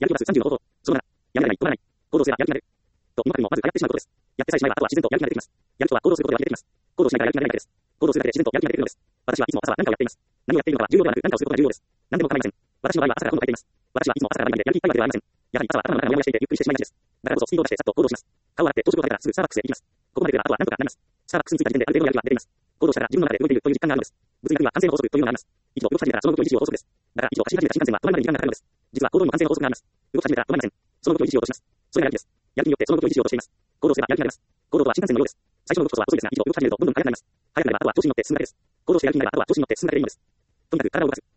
やる気を出す30の方法。その7、やめられない、止まらない。行動すればやる気になる。と、今からにもまずやってしまうことです。やってさえしまえばあとは自然とやる気が出てきます。やる気とは行動することで湧き出てきます。行動しないからやる気が出ないだけです。行動するだけで自然とやる気が出てくるのです。私はいつも朝は何かをやっています。何をやっているのかは重要ではなく、何かをすることが重要です。何でも構いません。私の場合は朝から本を書いています。私はいつも朝から毎晩でやる気いっぱいまではありません。やはり朝は頭の中がモヤモヤしていてゆっくりしてしまいがちです。だからこそスピードを出してさっと行動します。顔を洗って朝食を食べたらすぐスターバックスへ行きます。ここまで来ればあとは何とかなります。スターバックスに着いた時点である程度のやる気は出ています。行動したら自分の中で動いているという実感があるのです。物理学には慣性の法則というのがあります。一度動き始めたらその動きを維持しよう法則です。だから一度走り始めた新幹線は止まるまでに時間がかかるのです。実は行動にも慣性の法則があります。動き始めたら止まりません。その動きを維持しようとします。それがやる気です。やる気によってその動きを維持しようとしています。行動すればやる気が出ます。行動とは新幹線のようです。最初の動きこそは遅いですが、一度動き始めるとどんどん速くなります。速くなればあとは調子に乗って進むだけです。行動してやる気になればあとは調子に乗って進むだけでいいのです。とにかく体を動かす。